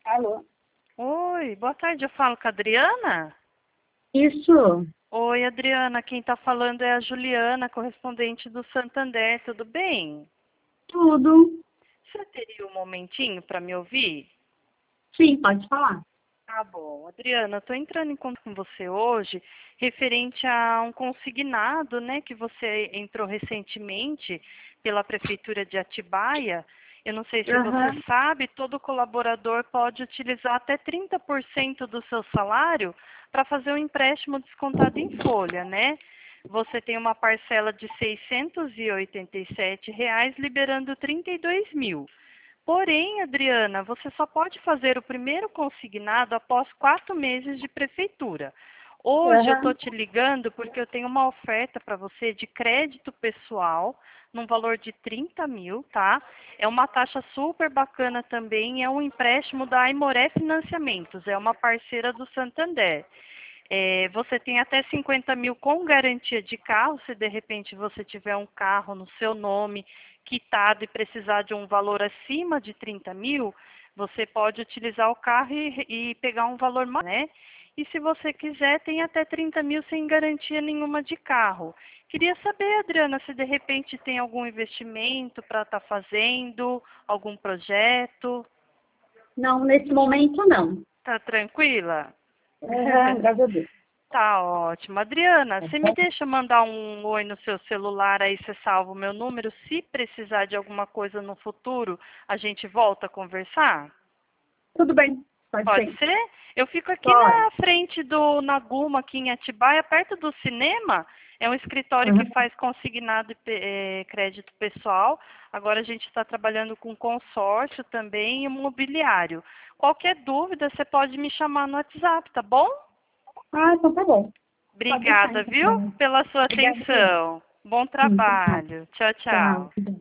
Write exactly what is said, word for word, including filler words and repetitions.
Alô? Oi, boa tarde, eu falo com a Adriana? Isso, Oi, Adriana, quem está falando é a Juliana, correspondente do Santander, tudo bem? tudo. Você teria um momentinho para me ouvir? Sim, pode falar. Tá bom. Adriana, estou entrando em contato com você hoje referente a um consignado, né, que você entrou recentemente pela Prefeitura de Atibaia. Eu não sei se você Aham. sabe, todo colaborador pode utilizar até trinta por cento do seu salário para fazer um empréstimo descontado em folha, né? Você tem uma parcela de seiscentos e oitenta e sete reais, liberando trinta e dois mil. Porém, Adriana, você só pode fazer o primeiro consignado após quatro meses de prefeitura. Hoje eu estou Aham. te ligando porque eu tenho uma oferta para você de crédito pessoal num valor de trinta mil, tá? É uma taxa super bacana também, é um empréstimo da Aimoré Financiamentos, é uma parceira do Santander. É, você tem até cinquenta mil com garantia de carro, se de repente você tiver um carro no seu nome quitado e precisar de um valor acima de trinta mil, você pode utilizar o carro e, e pegar um valor maior, né? E se você quiser, tem até trinta mil sem garantia nenhuma de carro. Queria saber, Adriana, se de repente tem algum investimento para estar fazendo, algum projeto. Não, nesse momento não. Tá tranquila? Aham, graças a Deus. Tá ótimo. Adriana, Tá você me bom? deixa mandar um oi no seu celular, aí você salva o meu número. Se precisar de alguma coisa no futuro, a gente volta a conversar? Tudo bem, pode Pode ser. ser? Eu fico aqui Pode. na frente do Naguma, aqui em Atibaia, perto do cinema. É um escritório que Aham. faz consignado e pe- eh, crédito pessoal. Agora a gente está trabalhando com consórcio também e imobiliário. Qualquer dúvida, você pode me chamar no WhatsApp, tá bom? Ah, então tá bom. Pode deixar, Obrigada, viu, então. pela sua Obrigada. atenção. Bom Sim, obrigada. trabalho. Tchau, Tchau. tchau.